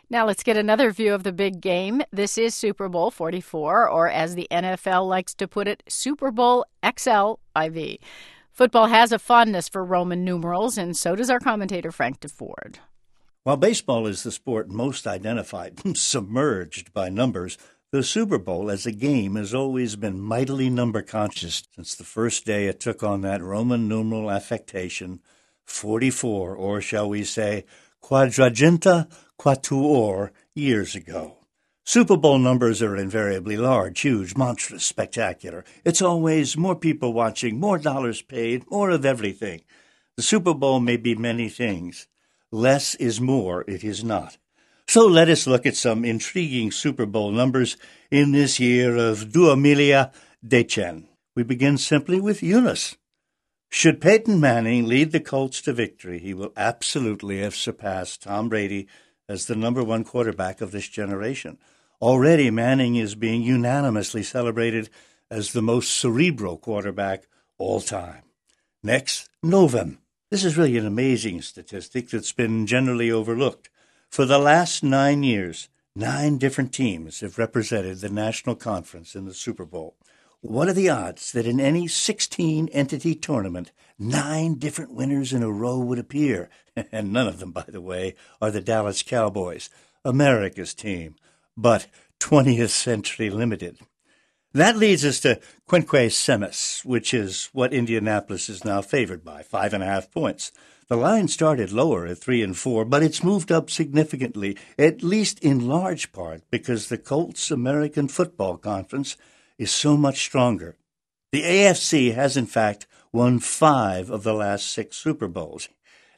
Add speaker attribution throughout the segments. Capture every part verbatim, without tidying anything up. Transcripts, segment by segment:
Speaker 1: Now let's get another view of the big game. This is Super Bowl forty-four, or as the N F L likes to put it, Super Bowl X L I V. Football has a fondness for Roman numerals, and so does our commentator Frank DeFord.
Speaker 2: While baseball is the sport most identified, submerged by numbers, the Super Bowl as a game has always been mightily number-conscious since the first day it took on that Roman numeral affectation, forty-four, or shall we say, quadragenta quatuor, years ago. Super Bowl numbers are invariably large, huge, monstrous, spectacular. It's always more people watching, more dollars paid, more of everything. The Super Bowl may be many things. Less is more, it is not. So let us look at some intriguing Super Bowl numbers in this year of Dua Milia Dechen. We begin simply with Eunice. Should Peyton Manning lead the Colts to victory, he will absolutely have surpassed Tom Brady as the number one quarterback of this generation. Already, Manning is being unanimously celebrated as the most cerebral quarterback all time. Next, Novem. This is really an amazing statistic that's been generally overlooked. For the last nine years, nine different teams have represented the National Conference in the Super Bowl. What are the odds that in any sixteen-entity tournament, nine different winners in a row would appear? And none of them, by the way, are the Dallas Cowboys, America's team, but twentieth Century Limited. That leads us to Quinque Semis, which is what Indianapolis is now favored by, five and a half points. The line started lower at three and four, but it's moved up significantly, at least in large part because the Colts American Football Conference is so much stronger. The A F C has, in fact, won five of the last six Super Bowls.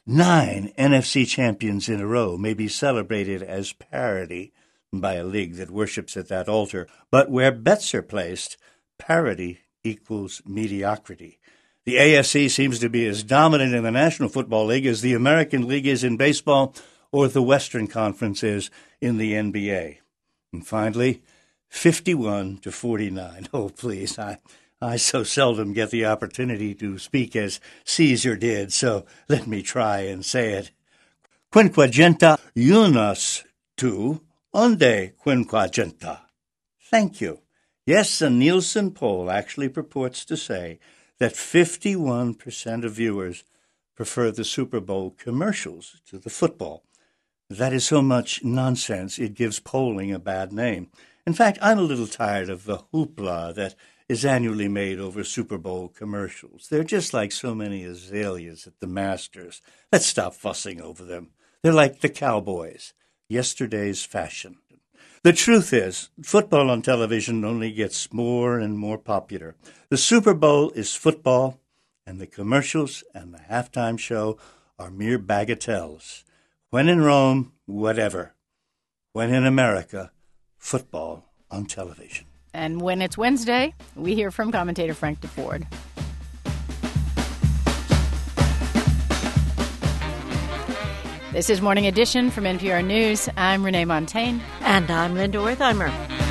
Speaker 2: Nine N F C champions in a row may be celebrated as parity by a league that worships at that altar, but where bets are placed, parity equals mediocrity. The A F C seems to be as dominant in the National Football League as the American League is in baseball or the Western Conference is in the N B A. And finally, fifty-one to forty-nine. Oh, please, I, I so seldom get the opportunity to speak as Caesar did, so let me try and say it. Quinquagenta unus tu unde quinquagenta. Thank you. Yes, a Nielsen poll actually purports to say that fifty-one percent of viewers prefer the Super Bowl commercials to the football. That is so much nonsense, it gives polling a bad name. In fact, I'm a little tired of the hoopla that is annually made over Super Bowl commercials. They're just like so many azaleas at the Masters. Let's stop fussing over them. They're like the Cowboys, yesterday's fashion. The truth is, football on television only gets more and more popular. The Super Bowl is football, and the commercials and the halftime show are mere bagatelles. When in Rome, whatever. When in America, football on television.
Speaker 1: And when it's Wednesday, we hear from commentator Frank DeFord. This is Morning Edition from N P R News. I'm Renee Montagne.
Speaker 3: And I'm Linda Wertheimer.